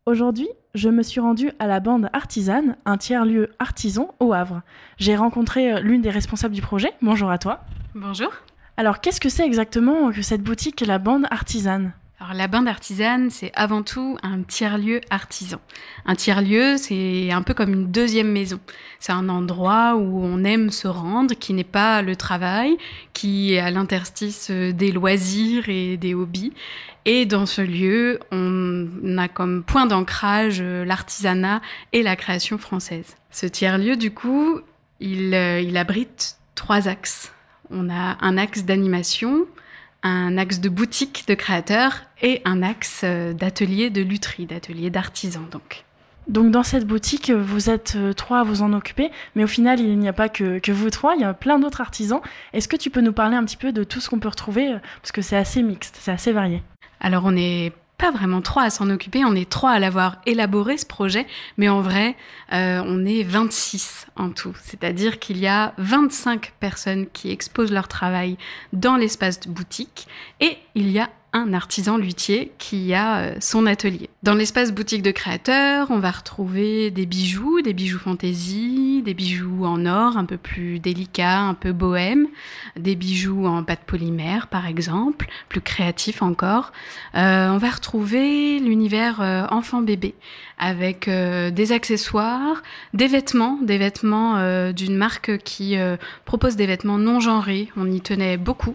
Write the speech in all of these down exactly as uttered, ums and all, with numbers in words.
Aujourd'hui, je me suis rendue à la Bande Artisane, un tiers-lieu artisan au Havre. J'ai rencontré l'une des responsables du projet. Bonjour à toi. Bonjour. Alors, qu'est-ce que c'est exactement que cette boutique, la Bande Artisane ? Alors, la Bande Artisane, c'est avant tout un tiers-lieu artisan. Un tiers-lieu, c'est un peu comme une deuxième maison. C'est un endroit où on aime se rendre, qui n'est pas le travail, qui est à l'interstice des loisirs et des hobbies. Et dans ce lieu, on a comme point d'ancrage l'artisanat et la création française. Ce tiers-lieu, du coup, il, il abrite trois axes. On a un axe d'animation, un axe de boutique de créateurs et un axe d'atelier de lutherie, d'atelier d'artisans donc. Donc dans cette boutique, vous êtes trois à vous en occuper, mais au final, il n'y a pas que, que vous trois, il y a plein d'autres artisans. Est-ce que tu peux nous parler un petit peu de tout ce qu'on peut retrouver ? Parce que c'est assez mixte, c'est assez varié. Alors on n'est pas vraiment trois à s'en occuper, on est trois à l'avoir élaboré ce projet, mais en vrai, euh, on est vingt-six en tout. C'est-à-dire qu'il y a vingt-cinq personnes qui exposent leur travail dans l'espace de boutique et il y a un artisan luthier qui a son atelier. Dans l'espace boutique de créateurs, on va retrouver des bijoux, des bijoux fantaisie, des bijoux en or un peu plus délicats, un peu bohème, des bijoux en pâte polymère par exemple, plus créatifs encore. Euh, on va retrouver l'univers euh, enfant-bébé avec euh, des accessoires, des vêtements, des vêtements euh, d'une marque qui euh, propose des vêtements non genrés, on y tenait beaucoup.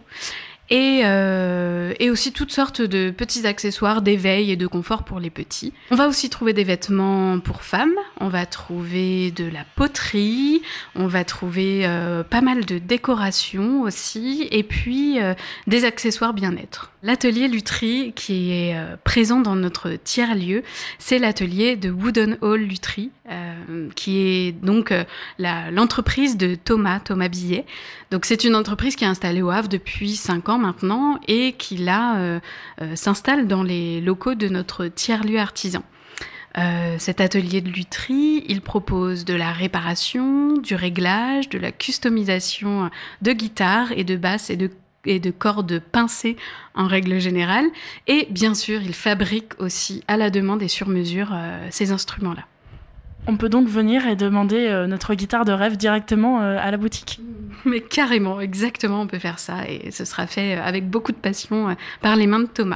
Et, euh, et aussi toutes sortes de petits accessoires d'éveil et de confort pour les petits. On va aussi trouver des vêtements pour femmes, on va trouver de la poterie, on va trouver euh, pas mal de décorations aussi, et puis euh, des accessoires bien-être. L'atelier lutherie qui est euh, présent dans notre tiers-lieu, c'est l'atelier de Wooden Hall Lutherie, euh, qui est donc euh, la, l'entreprise de Thomas, Thomas Billet. Donc c'est une entreprise qui est installée au Havre depuis cinq ans maintenant et qui là euh, euh, s'installe dans les locaux de notre tiers-lieu artisan. Euh, cet atelier de lutherie, il propose de la réparation, du réglage, de la customisation de guitares et de basses et de et de cordes pincées en règle générale. Et bien sûr, il fabrique aussi à la demande et sur mesure euh, ces instruments-là. On peut donc venir et demander euh, notre guitare de rêve directement euh, à la boutique. Mais carrément, exactement, on peut faire ça. Et ce sera fait avec beaucoup de passion euh, par les mains de Thomas.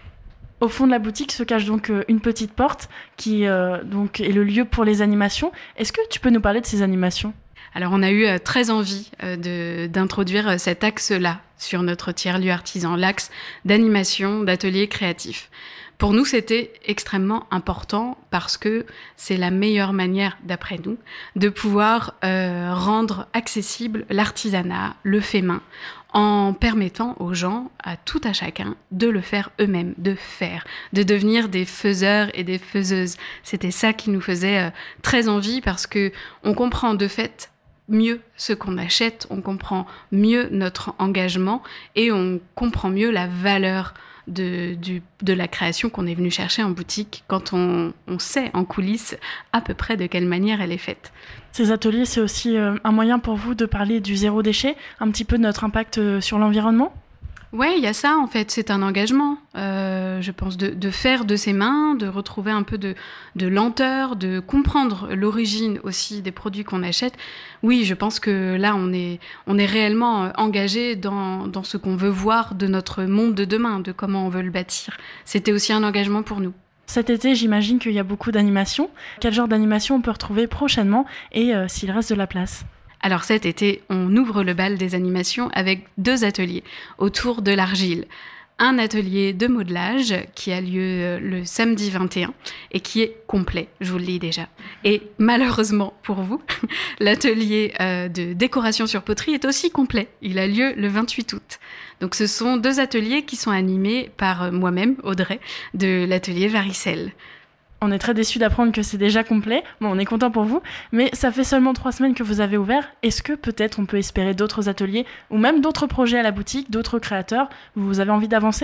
Au fond de la boutique se cache donc euh, une petite porte qui euh, donc est le lieu pour les animations. Est-ce que tu peux nous parler de ces animations ? Alors, on a eu euh, très envie euh, de, d'introduire euh, cet axe-là sur notre tiers-lieu artisan, l'axe d'animation, d'atelier créatif. Pour nous, c'était extrêmement important parce que c'est la meilleure manière, d'après nous, de pouvoir euh, rendre accessible l'artisanat, le fait main, en permettant aux gens, à tout à chacun, de le faire eux-mêmes, de faire, de devenir des faiseurs et des faiseuses. C'était ça qui nous faisait euh, très envie parce que on comprend de fait mieux ce qu'on achète, on comprend mieux notre engagement et on comprend mieux la valeur de, du, de la création qu'on est venu chercher en boutique quand on, on sait en coulisses à peu près de quelle manière elle est faite. Ces ateliers, c'est aussi euh, un moyen pour vous de parler du zéro déchet, un petit peu de notre impact euh, sur l'environnement ? Ouais, il y a ça en fait, c'est un engagement, euh, je pense, de, de faire de ses mains, de retrouver un peu de, de lenteur, de comprendre l'origine aussi des produits qu'on achète. Oui, je pense que là, on est, on est réellement engagé dans, dans ce qu'on veut voir de notre monde de demain, de comment on veut le bâtir. C'était aussi un engagement pour nous. Cet été, j'imagine qu'il y a beaucoup d'animations. Quel genre d'animation on peut retrouver prochainement et euh, s'il reste de la place ? Alors cet été, on ouvre le bal des animations avec deux ateliers autour de l'argile. Un atelier de modelage qui a lieu le samedi vingt et un et qui est complet, je vous le dis déjà. Et malheureusement pour vous, l'atelier euh, de décoration sur poterie est aussi complet. Il a lieu le vingt-huit août. Donc ce sont deux ateliers qui sont animés par moi-même, Audrey, de l'atelier Varicelle. On est très déçus d'apprendre que c'est déjà complet. Bon, on est content pour vous, mais ça fait seulement trois semaines que vous avez ouvert. Est-ce que peut-être on peut espérer d'autres ateliers ou même d'autres projets à la boutique, d'autres créateurs ? Vous avez envie d'avancer ?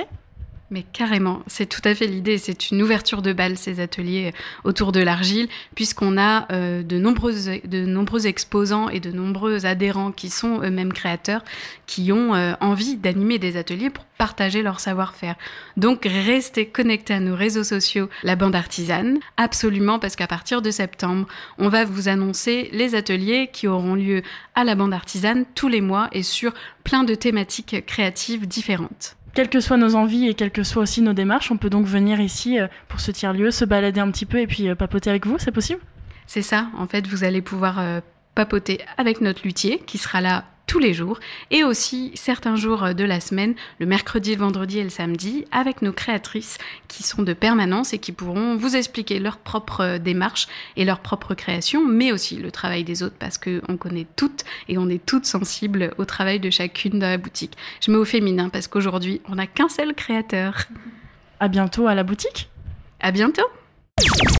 Mais carrément, c'est tout à fait l'idée. C'est une ouverture de bal, ces ateliers autour de l'argile, puisqu'on a euh, de, nombreuses, de nombreux exposants et de nombreux adhérents qui sont eux-mêmes créateurs, qui ont euh, envie d'animer des ateliers pour partager leur savoir-faire. Donc, restez connectés à nos réseaux sociaux, la bande artisane, absolument, parce qu'à partir de septembre, on va vous annoncer les ateliers qui auront lieu à la bande artisane tous les mois et sur plein de thématiques créatives différentes. Quelles que soient nos envies et quelles que soient aussi nos démarches, on peut donc venir ici pour ce tiers-lieu, se balader un petit peu et puis papoter avec vous, c'est possible ? C'est ça, en fait, vous allez pouvoir euh, papoter avec notre luthier qui sera là tous les jours et aussi certains jours de la semaine, le mercredi, le vendredi et le samedi, avec nos créatrices qui sont de permanence et qui pourront vous expliquer leur propre démarche et leur propre création, mais aussi le travail des autres parce qu'on connaît toutes et on est toutes sensibles au travail de chacune dans la boutique. Je mets au féminin parce qu'aujourd'hui, on n'a qu'un seul créateur. À bientôt à la boutique. À bientôt.